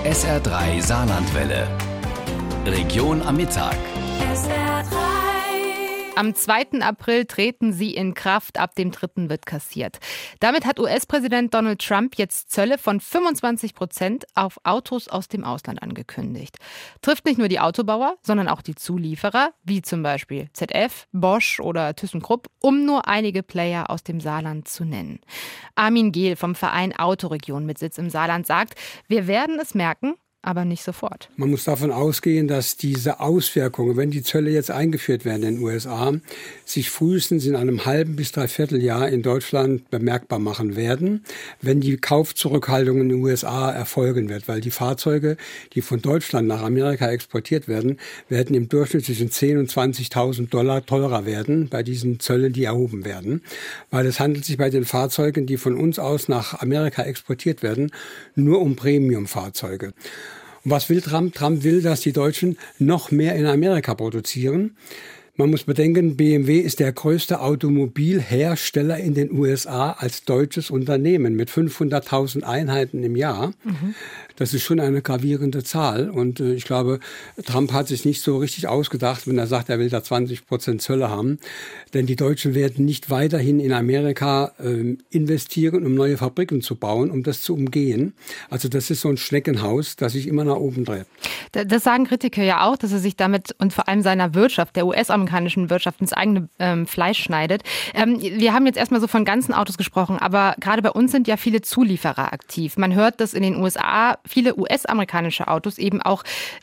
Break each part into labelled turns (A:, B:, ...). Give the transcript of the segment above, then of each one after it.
A: SR3 Saarlandwelle. Region am Mittag.
B: SR3.
C: Am 2. April treten sie in Kraft, ab dem 3. wird kassiert. Damit hat US-Präsident Donald Trump jetzt Zölle von 25% auf Autos aus dem Ausland angekündigt. Trifft nicht nur die Autobauer, sondern auch die Zulieferer, wie zum Beispiel ZF, Bosch oder ThyssenKrupp, um nur einige Player aus dem Saarland zu nennen. Armin Gehl vom Verein Autoregion mit Sitz im Saarland sagt, wir werden es merken, aber nicht sofort.
D: Man muss davon ausgehen, dass diese Auswirkungen, wenn die Zölle jetzt eingeführt werden in den USA, sich frühestens in einem halben bis dreiviertel Jahr in Deutschland bemerkbar machen werden, wenn die Kaufzurückhaltung in den USA erfolgen wird. Weil die Fahrzeuge, die von Deutschland nach Amerika exportiert werden, werden im Durchschnitt zwischen 10.000 und 20.000 Dollar teurer werden bei diesen Zöllen, die erhoben werden. Weil es handelt sich bei den Fahrzeugen, die von uns aus nach Amerika exportiert werden, nur um Premium-Fahrzeuge. Und was will Trump? Trump will, dass die Deutschen noch mehr in Amerika produzieren. Man muss bedenken, BMW ist der größte Automobilhersteller in den USA als deutsches Unternehmen mit 500.000 Einheiten im Jahr. Das ist schon eine gravierende Zahl. Und ich glaube, Trump hat sich nicht so richtig ausgedacht, wenn er sagt, er will da 20% Zölle haben. Denn die Deutschen werden nicht weiterhin in Amerika investieren, um neue Fabriken zu bauen, um das zu umgehen. Also das ist so ein Schneckenhaus, das sich immer nach oben dreht.
C: Das sagen Kritiker ja auch, dass er sich damit und vor allem seiner Wirtschaft, der US-amerikanischen Wirtschaft, ins eigene Fleisch schneidet. Wir haben jetzt erstmal so von ganzen Autos gesprochen, aber gerade bei uns sind ja viele Zulieferer aktiv. Man hört, dass in den USA viele US-amerikanische Autos eben auch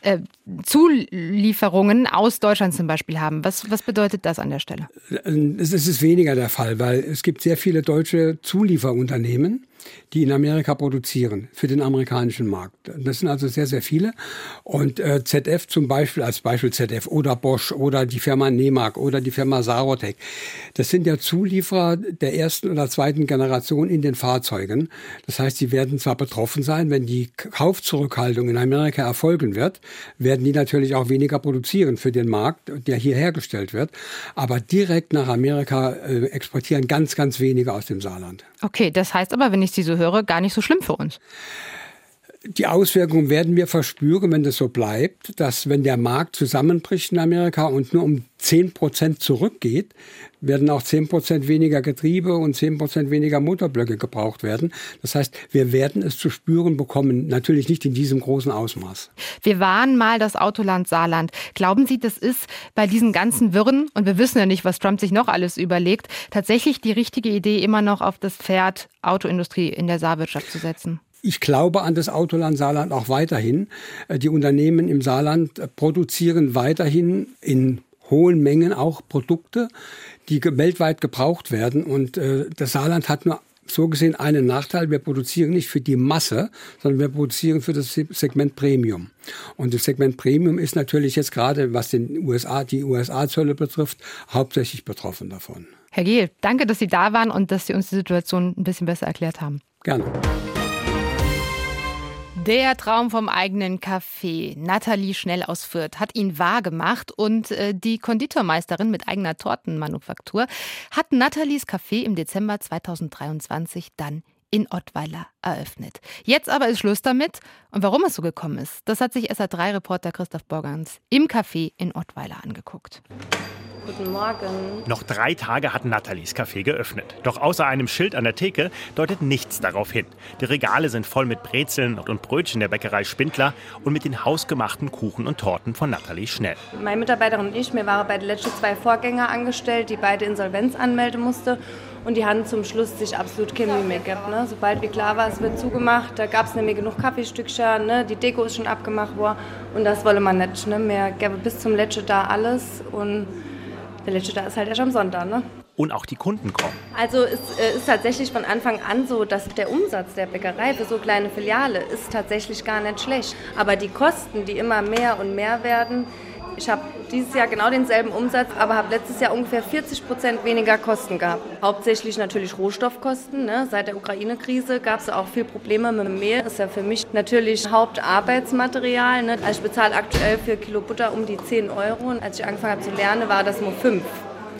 C: Zulieferungen aus Deutschland zum Beispiel haben. Was bedeutet das an der Stelle?
D: Es ist weniger der Fall, weil es gibt sehr viele deutsche Zulieferunternehmen, die in Amerika produzieren für den amerikanischen Markt. Das sind also sehr, sehr viele. Und ZF zum Beispiel, als Beispiel ZF oder Bosch oder die Firma Nemak oder die Firma Sarotec, das sind ja Zulieferer der ersten oder zweiten Generation in den Fahrzeugen. Das heißt, sie werden zwar betroffen sein, wenn die Kaufzurückhaltung in Amerika erfolgen wird, werden die natürlich auch weniger produzieren für den Markt, der hier hergestellt wird. Aber direkt nach Amerika exportieren ganz, ganz wenige aus dem Saarland.
C: Okay, das heißt aber, wenn ich Sie so höre, gar nicht so schlimm für uns.
D: Die Auswirkungen werden wir verspüren, wenn das so bleibt, dass wenn der Markt zusammenbricht in Amerika und nur um 10% zurückgeht, werden auch 10% weniger Getriebe und 10% weniger Motorblöcke gebraucht werden. Das heißt, wir werden es zu spüren bekommen, natürlich nicht in diesem großen Ausmaß.
C: Wir waren mal das Autoland Saarland. Glauben Sie, das ist bei diesen ganzen Wirren, und wir wissen ja nicht, was Trump sich noch alles überlegt, tatsächlich die richtige Idee, immer noch auf das Pferd Autoindustrie in der Saarwirtschaft zu setzen?
D: Ich glaube an das Autoland Saarland auch weiterhin. Die Unternehmen im Saarland produzieren weiterhin in hohen Mengen auch Produkte, die weltweit gebraucht werden. Und das Saarland hat nur so gesehen einen Nachteil. Wir produzieren nicht für die Masse, sondern wir produzieren für das Segment Premium. Und das Segment Premium ist natürlich jetzt gerade, was die USA-Zölle betrifft, hauptsächlich betroffen davon.
C: Herr Gehl, danke, dass Sie da waren und dass Sie uns die Situation ein bisschen besser erklärt haben.
D: Gerne.
C: Der Traum vom eigenen Café. Nathalie Schnell aus Fürth hat ihn wahrgemacht und die Konditormeisterin mit eigener Tortenmanufaktur hat Nathalies Café im Dezember 2023 dann in Ottweiler eröffnet. Jetzt aber ist Schluss damit. Und warum es so gekommen ist, das hat sich SR3-Reporter Christoph Borgans im Café in Ottweiler angeguckt.
E: Guten Morgen.
F: Noch 3 Tage hat Nathalies Café geöffnet. Doch außer einem Schild an der Theke deutet nichts darauf hin. Die Regale sind voll mit Brezeln und Brötchen der Bäckerei Spindler und mit den hausgemachten Kuchen und Torten von Nathalie Schnell.
E: Meine Mitarbeiterin und ich, wir waren bei den letzten 2 Vorgänger angestellt, die beide Insolvenz anmelden mussten. Und die haben zum Schluss sich absolut keine Mühe mehr gehabt. Ne? Sobald wie klar war, es wird zugemacht, da gab es nämlich genug Kaffeestückchen, ne? Die Deko ist schon abgemacht worden. Und das wolle man nicht. Ne? Wir geben bis zum letzten da alles und der letzte da ist halt erst am Sonntag, ne?
F: Und auch die Kunden kommen.
E: Also es ist tatsächlich von Anfang an so, dass der Umsatz der Bäckerei für so kleine Filiale ist tatsächlich gar nicht schlecht. Aber die Kosten, die immer mehr und mehr werden, ich habe dieses Jahr genau denselben Umsatz, aber habe letztes Jahr ungefähr 40% weniger Kosten gehabt. Hauptsächlich natürlich Rohstoffkosten. Ne? Seit der Ukraine-Krise gab es auch viel Probleme mit dem Mehl. Das ist ja für mich natürlich Hauptarbeitsmaterial. Ne? Also ich bezahle aktuell für Kilo Butter um die 10 €. Und als ich angefangen habe zu lernen, war das nur 5.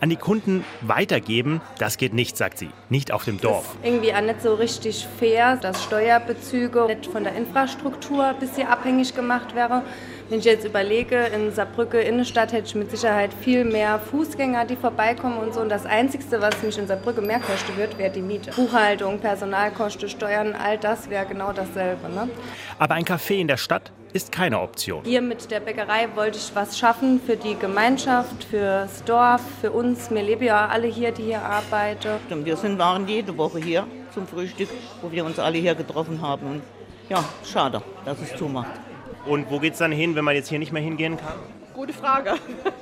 F: An die Kunden weitergeben, das geht nicht, sagt sie. Nicht auf dem Dorf.
E: Das ist irgendwie auch nicht so richtig fair, dass Steuerbezüge nicht von der Infrastruktur bis hier abhängig gemacht wäre. Wenn ich jetzt überlege, in Saarbrücke Innenstadt hätte ich mit Sicherheit viel mehr Fußgänger, die vorbeikommen und so. Und das Einzige, was mich in Saarbrücke mehr kosten wird, wäre die Miete. Buchhaltung, Personalkosten, Steuern, all das wäre genau dasselbe. Ne?
F: Aber ein Café in der Stadt ist keine Option.
E: Hier mit der Bäckerei wollte ich was schaffen für die Gemeinschaft, fürs Dorf, für uns. Wir leben ja alle hier, die hier arbeiten.
B: Wir waren jede Woche hier zum Frühstück, wo wir uns alle hier getroffen haben. Und ja, schade, dass es zumacht.
F: Und wo geht's dann hin, wenn man jetzt hier nicht mehr hingehen kann?
G: Gute Frage.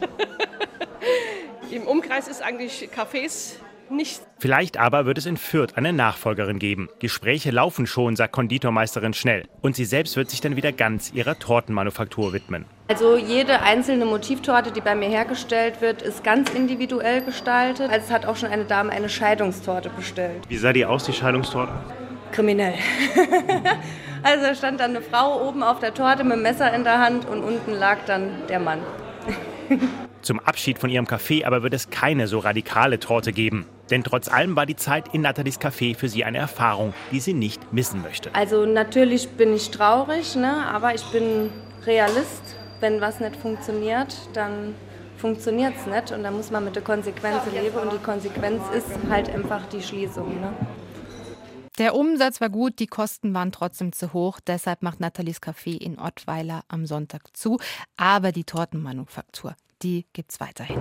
G: Im Umkreis ist eigentlich Cafés nicht.
F: Vielleicht aber wird es in Fürth eine Nachfolgerin geben. Gespräche laufen schon, sagt Konditormeisterin Schnell. Und sie selbst wird sich dann wieder ganz ihrer Tortenmanufaktur widmen.
E: Also jede einzelne Motivtorte, die bei mir hergestellt wird, ist ganz individuell gestaltet. Also es hat auch schon eine Dame eine Scheidungstorte bestellt.
F: Wie sah die aus, die Scheidungstorte?
E: Kriminell. Also da stand dann eine Frau oben auf der Torte mit dem Messer in der Hand und unten lag dann der Mann.
F: Zum Abschied von ihrem Café aber wird es keine so radikale Torte geben. Denn trotz allem war die Zeit in Nathalies Café für sie eine Erfahrung, die sie nicht missen möchte.
E: Also natürlich bin ich traurig, ne? Aber ich bin Realist. Wenn was nicht funktioniert, dann funktioniert es nicht. Und dann muss man mit der Konsequenz leben. Und die Konsequenz ist halt einfach die Schließung. Ne?
C: Der Umsatz war gut, die Kosten waren trotzdem zu hoch. Deshalb macht Nathalies Café in Ottweiler am Sonntag zu. Aber die Tortenmanufaktur, die gibt's weiterhin.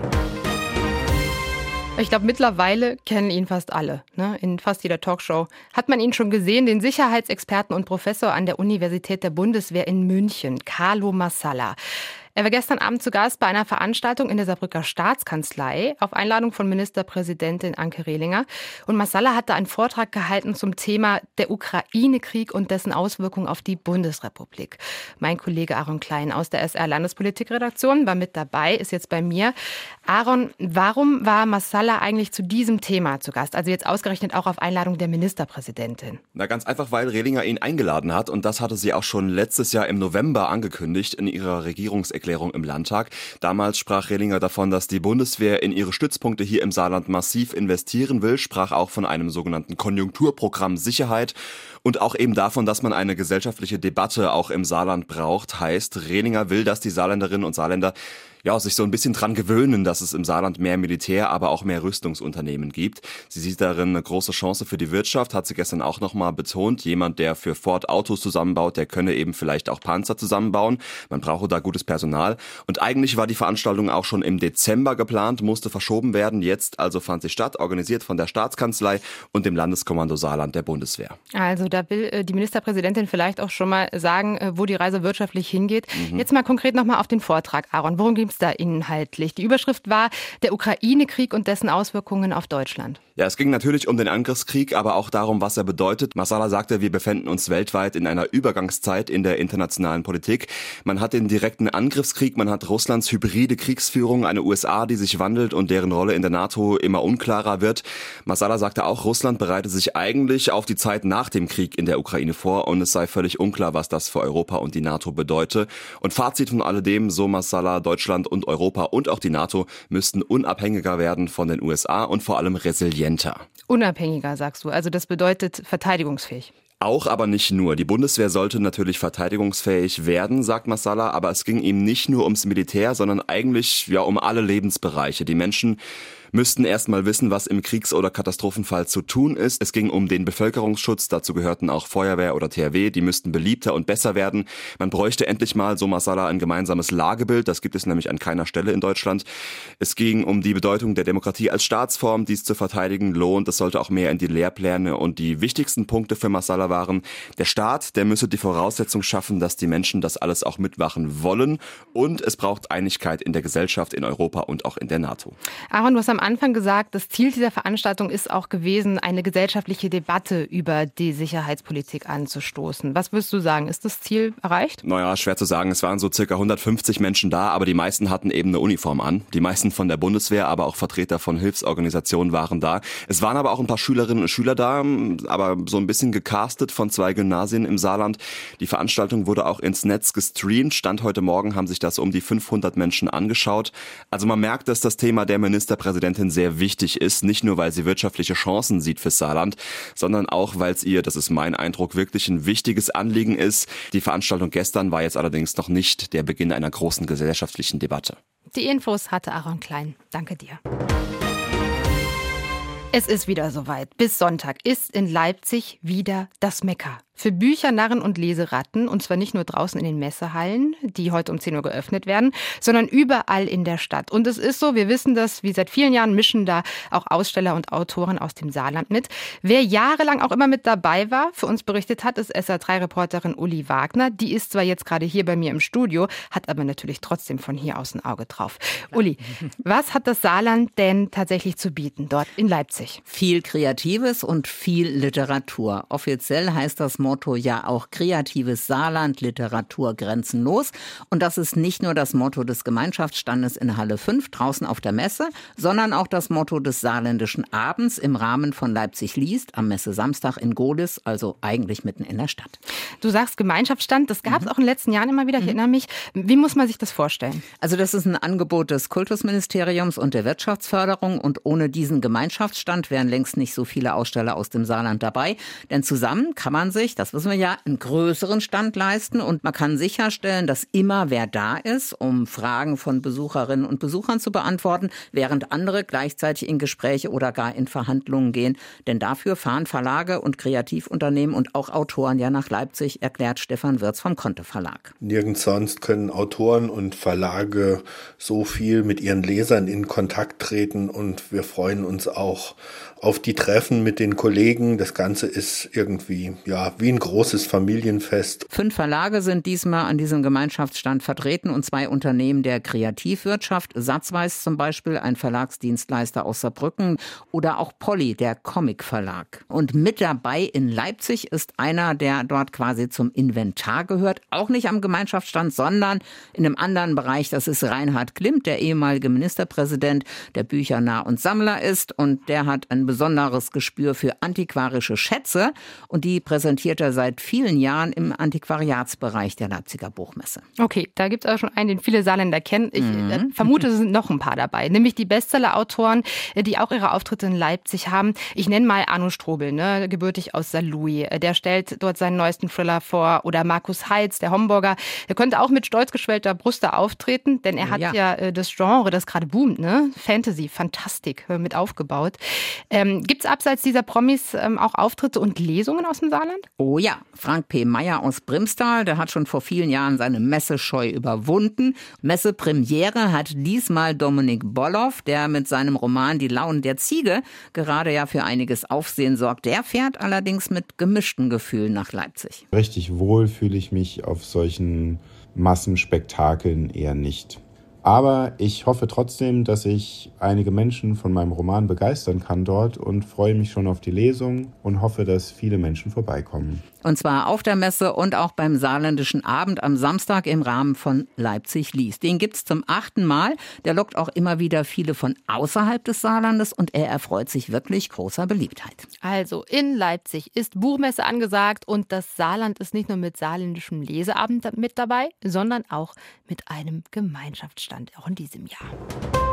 C: Ich glaube, mittlerweile kennen ihn fast alle. Ne? In fast jeder Talkshow hat man ihn schon gesehen, den Sicherheitsexperten und Professor an der Universität der Bundeswehr in München, Carlo Massala. Er war gestern Abend zu Gast bei einer Veranstaltung in der Saarbrücker Staatskanzlei auf Einladung von Ministerpräsidentin Anke Rehlinger. Und Massala hat da einen Vortrag gehalten zum Thema der Ukraine-Krieg und dessen Auswirkungen auf die Bundesrepublik. Mein Kollege Aaron Klein aus der SR-Landespolitikredaktion war mit dabei, ist jetzt bei mir. Aaron, warum war Massala eigentlich zu diesem Thema zu Gast? Also jetzt ausgerechnet auch auf Einladung der Ministerpräsidentin.
H: Na, ganz einfach, weil Rehlinger ihn eingeladen hat. Und das hatte sie auch schon letztes Jahr im November angekündigt in ihrer Regierungserklärung im Landtag. Damals sprach Rehlinger davon, dass die Bundeswehr in ihre Stützpunkte hier im Saarland massiv investieren will, sprach auch von einem sogenannten Konjunkturprogramm Sicherheit und auch eben davon, dass man eine gesellschaftliche Debatte auch im Saarland braucht. Heißt, Rehlinger will, dass die Saarländerinnen und Saarländer sich so ein bisschen dran gewöhnen, dass es im Saarland mehr Militär, aber auch mehr Rüstungsunternehmen gibt. Sie sieht darin eine große Chance für die Wirtschaft, hat sie gestern auch nochmal betont. Jemand, der für Ford Autos zusammenbaut, der könne eben vielleicht auch Panzer zusammenbauen. Man brauche da gutes Personal. Und eigentlich war die Veranstaltung auch schon im Dezember geplant, musste verschoben werden. Jetzt also fand sie statt, organisiert von der Staatskanzlei und dem Landeskommando Saarland der Bundeswehr.
C: Also da will die Ministerpräsidentin vielleicht auch schon mal sagen, wo die Reise wirtschaftlich hingeht. Jetzt mal konkret nochmal auf den Vortrag, Aaron. Worum ging es da inhaltlich? Die Überschrift war der Ukraine-Krieg und dessen Auswirkungen auf Deutschland.
H: Ja, es ging natürlich um den Angriffskrieg, aber auch darum, was er bedeutet. Massala sagte, wir befinden uns weltweit in einer Übergangszeit in der internationalen Politik. Man hat den direkten Angriffskrieg, man hat Russlands hybride Kriegsführung, eine USA, die sich wandelt und deren Rolle in der NATO immer unklarer wird. Massala sagte auch, Russland bereitet sich eigentlich auf die Zeit nach dem Krieg in der Ukraine vor und es sei völlig unklar, was das für Europa und die NATO bedeute. Und Fazit von alledem, so Massala, Deutschland und Europa und auch die NATO müssten unabhängiger werden von den USA und vor allem resilienter.
C: Unabhängiger, sagst du. Also das bedeutet verteidigungsfähig.
H: Auch, aber nicht nur. Die Bundeswehr sollte natürlich verteidigungsfähig werden, sagt Massala, aber es ging ihm nicht nur ums Militär, sondern eigentlich um alle Lebensbereiche. Die Menschen müssten erstmal wissen, was im Kriegs- oder Katastrophenfall zu tun ist. Es ging um den Bevölkerungsschutz, dazu gehörten auch Feuerwehr oder THW, die müssten beliebter und besser werden. Man bräuchte endlich mal, so Massala, ein gemeinsames Lagebild, das gibt es nämlich an keiner Stelle in Deutschland. Es ging um die Bedeutung der Demokratie als Staatsform, die es zu verteidigen lohnt. Es sollte auch mehr in die Lehrpläne und die wichtigsten Punkte für Massala waren, der Staat, der müsse die Voraussetzung schaffen, dass die Menschen das alles auch mitmachen wollen und es braucht Einigkeit in der Gesellschaft, in Europa und auch in der NATO.
C: Aaron, du hast am Anfang gesagt, das Ziel dieser Veranstaltung ist auch gewesen, eine gesellschaftliche Debatte über die Sicherheitspolitik anzustoßen. Was würdest du sagen, ist das Ziel erreicht?
H: Naja, schwer zu sagen. Es waren so circa 150 Menschen da, aber die meisten hatten eben eine Uniform an. Die meisten von der Bundeswehr, aber auch Vertreter von Hilfsorganisationen waren da. Es waren aber auch ein paar Schülerinnen und Schüler da, aber so ein bisschen gecastet von 2 Gymnasien im Saarland. Die Veranstaltung wurde auch ins Netz gestreamt. Stand heute Morgen haben sich das um die 500 Menschen angeschaut. Also man merkt, dass das Thema der Ministerpräsidentin Ministerpräsidentin sehr wichtig ist, nicht nur, weil sie wirtschaftliche Chancen sieht fürs Saarland, sondern auch, weil es ihr, das ist mein Eindruck, wirklich ein wichtiges Anliegen ist. Die Veranstaltung gestern war jetzt allerdings noch nicht der Beginn einer großen gesellschaftlichen Debatte.
C: Die Infos hatte Aaron Klein. Danke dir. Es ist wieder soweit. Bis Sonntag ist in Leipzig wieder das Mekka. Für Bücher, Narren und Leseratten. Und zwar nicht nur draußen in den Messehallen, die heute um 10 Uhr geöffnet werden, sondern überall in der Stadt. Und es ist so, wir wissen das, wie seit vielen Jahren mischen da auch Aussteller und Autoren aus dem Saarland mit. Wer jahrelang auch immer mit dabei war, für uns berichtet hat, ist SA3-Reporterin Uli Wagner. Die ist zwar jetzt gerade hier bei mir im Studio, hat aber natürlich trotzdem von hier aus ein Auge drauf. Uli, was hat das Saarland denn tatsächlich zu bieten dort in Leipzig?
I: Viel Kreatives und viel Literatur. Offiziell heißt das Motto ja auch kreatives Saarland, Literatur grenzenlos. Und das ist nicht nur das Motto des Gemeinschaftsstandes in Halle 5 draußen auf der Messe, sondern auch das Motto des Saarländischen Abends im Rahmen von Leipzig liest am Messesamstag in Gohlis, also eigentlich mitten in der Stadt.
C: Du sagst Gemeinschaftsstand, das gab es auch in den letzten Jahren immer wieder, ich erinnere mich. Wie muss man sich das vorstellen?
I: Also das ist ein Angebot des Kultusministeriums und der Wirtschaftsförderung und ohne diesen Gemeinschaftsstand wären längst nicht so viele Aussteller aus dem Saarland dabei. Denn zusammen kann man sich, das wissen wir ja, einen größeren Stand leisten und man kann sicherstellen, dass immer wer da ist, um Fragen von Besucherinnen und Besuchern zu beantworten, während andere gleichzeitig in Gespräche oder gar in Verhandlungen gehen. Denn dafür fahren Verlage und Kreativunternehmen und auch Autoren ja nach Leipzig, erklärt Stefan Wirz vom Conte Verlag.
J: Nirgends sonst können Autoren und Verlage so viel mit ihren Lesern in Kontakt treten und wir freuen uns auch auf die Treffen mit den Kollegen. Das Ganze ist irgendwie wie ein großes Familienfest.
I: 5 Verlage sind diesmal an diesem Gemeinschaftsstand vertreten und 2 Unternehmen der Kreativwirtschaft. Satzweis zum Beispiel, ein Verlagsdienstleister aus Saarbrücken, oder auch Polly, der Comic-Verlag. Und mit dabei in Leipzig ist einer, der dort quasi zum Inventar gehört. Auch nicht am Gemeinschaftsstand, sondern in einem anderen Bereich. Das ist Reinhard Klimt, der ehemalige Ministerpräsident, der Büchernah und Sammler ist. Und der hat ein besonderes Gespür für antiquarische Schätze. Und die präsentiert er seit vielen Jahren im Antiquariatsbereich der Leipziger Buchmesse.
C: Okay, da gibt es auch schon einen, den viele Saarländer kennen. Ich vermute, es sind noch ein paar dabei. Nämlich die Bestseller-Autoren, die auch ihre Auftritte in Leipzig haben. Ich nenne mal Arno Strobel, gebürtig aus Saarlouis. Der stellt dort seinen neuesten Thriller vor. Oder Markus Heitz, der Homburger. Der könnte auch mit stolz geschwellter Brust da auftreten, denn er hat ja das Genre, das gerade boomt, Fantasy, Fantastik mit aufgebaut. Gibt es abseits dieser Promis auch Auftritte und Lesungen aus dem Saarland?
I: Oh ja, Frank P. Meyer aus Brimstal, der hat schon vor vielen Jahren seine Messescheu überwunden. Messepremiere hat diesmal Dominik Bolloff, der mit seinem Roman Die Launen der Ziege gerade ja für einiges Aufsehen sorgt. Der fährt allerdings mit gemischten Gefühlen nach Leipzig.
K: Richtig wohl fühle ich mich auf solchen Massenspektakeln eher nicht. Aber ich hoffe trotzdem, dass ich einige Menschen von meinem Roman begeistern kann dort und freue mich schon auf die Lesung und hoffe, dass viele Menschen vorbeikommen.
I: Und zwar auf der Messe und auch beim Saarländischen Abend am Samstag im Rahmen von Leipzig liest. Den gibt's zum 8. Mal. Der lockt auch immer wieder viele von außerhalb des Saarlandes und er erfreut sich wirklich großer Beliebtheit.
C: Also in Leipzig ist Buchmesse angesagt und das Saarland ist nicht nur mit saarländischem Leseabend mit dabei, sondern auch mit einem Gemeinschaftsstand, auch in diesem Jahr.